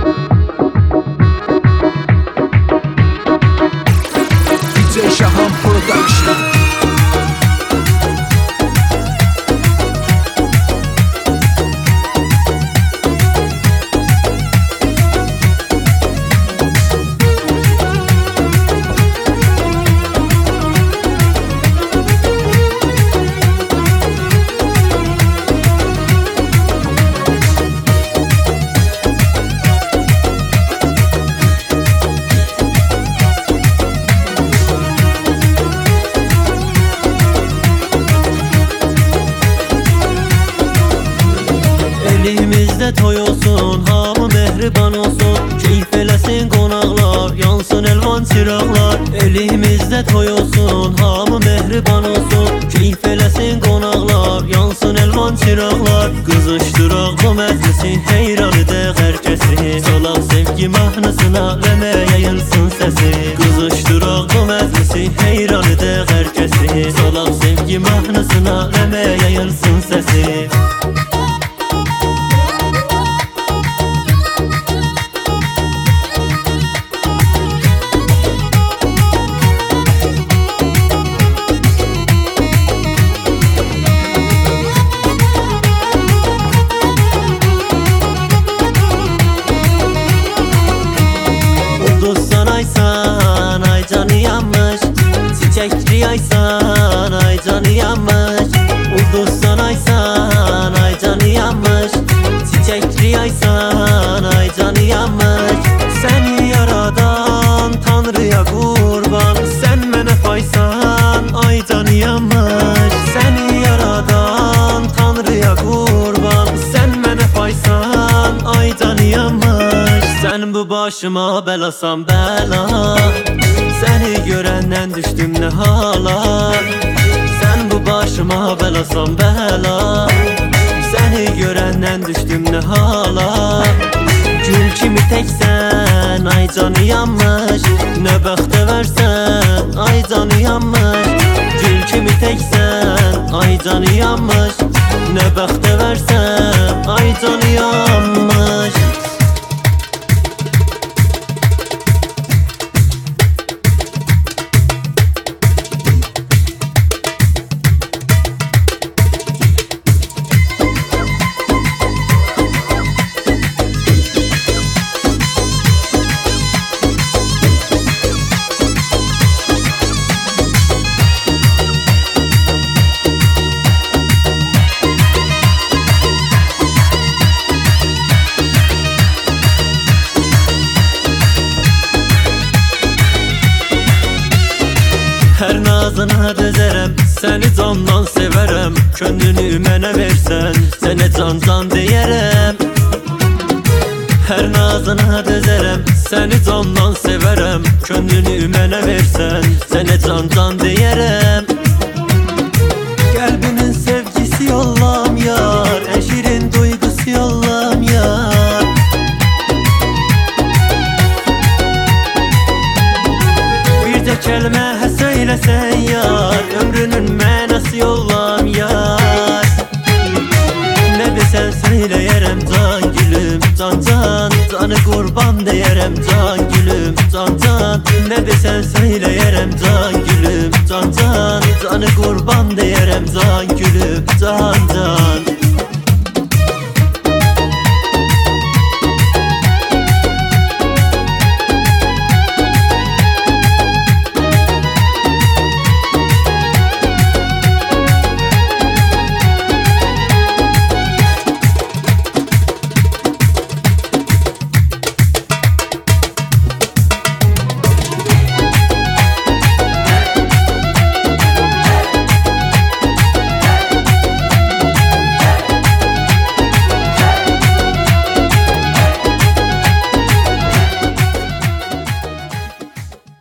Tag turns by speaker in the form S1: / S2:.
S1: DJ Şahan Production.
S2: Elimizde toy olsun, hamı mehriban olsun. Keyif eləsin qonaqlar, yansın elvan çıraqlar. Elimizde toy olsun, hamı mehriban olsun. Keyif eləsin qonaqlar, yansın elvan çıraqlar. Qızışdıraq bu məclisi, heyran edək hər kəsi. Solaq sevgi mahnısına, rəmə yayılsın səsi. Qızışdıraq bu məclisi, heyran edək hər kəsi. Solaq sevgi mahnısına, rəmə yayılsın səsi. Ay canı yanmış, çiçekli aysan, ay canı yanmış. Ulduzsan aysan, ay canı yanmış, çiçekli aysan, ay canı yanmış. Seni yaradan Tanrı'ya kurban, sen mənə paysan, ay canı yanmış. Seni yaradan Tanrı'ya kurban, sen mənə paysan, ay canı yanmış. Sen bu başıma belasan bela, seni görenden düştüm ne hala. Sen bu başıma belasan bela, seni görenden düştüm ne hala. Gül kimi teksen, ay canı yanmış. Ne bəxtə versen, ay canı yanmış. Gül kimi teksen, ay canı yanmış. Ne bəxtə versen, ay canı yanmış. Her nazına dözərəm, səni candan sevərəm. Könlünü mənə versən, sənə can deyərəm. Her nazına dözərəm, səni candan sevərəm. Könlünü mənə versən, sənə can deyərəm. Qəlbinin sevgisi yollam yar, əşirin duygusu yollam yar. Bircə kəlmə söylesen yar, ömrünün mənası yollam yar. Ne desen söyleyerem can gülüm, can can. Canı kurban deyerem can gülüm, can can. Ne desen söyleyerem can gülüm, can can. Canı kurban deyerem can gülüm, can can.